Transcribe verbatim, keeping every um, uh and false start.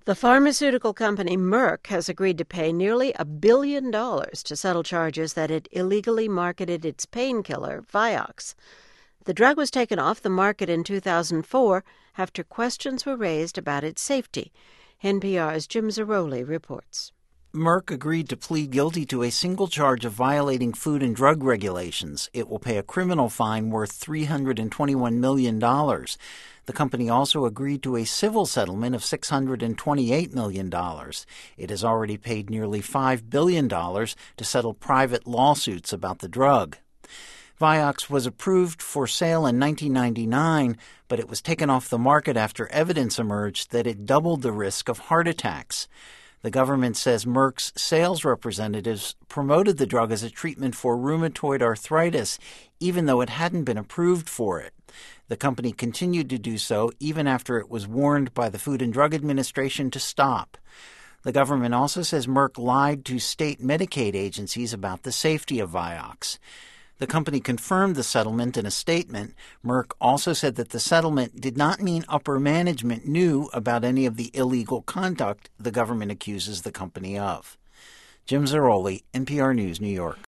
The pharmaceutical company Merck has agreed to pay nearly a billion dollars to settle charges that it illegally marketed its painkiller, Vioxx. The drug was taken off the market in two thousand four after questions were raised about its safety. N P R's Jim Zarroli reports. Merck agreed to plead guilty to a single charge of violating food and drug regulations. It will pay a criminal fine worth three hundred twenty-one million dollars. The company also agreed to a civil settlement of six hundred twenty-eight million dollars. It has already paid nearly five billion dollars to settle private lawsuits about the drug. Vioxx was approved for sale in nineteen ninety-nine, but it was taken off the market after evidence emerged that it doubled the risk of heart attacks. The government says Merck's sales representatives promoted the drug as a treatment for rheumatoid arthritis, even though it hadn't been approved for it. The company continued to do so even after it was warned by the Food and Drug Administration to stop. The government also says Merck lied to state Medicaid agencies about the safety of Vioxx. The company confirmed the settlement in a statement. Merck also said that the settlement did not mean upper management knew about any of the illegal conduct the government accuses the company of. Jim Zarroli, N P R News, New York.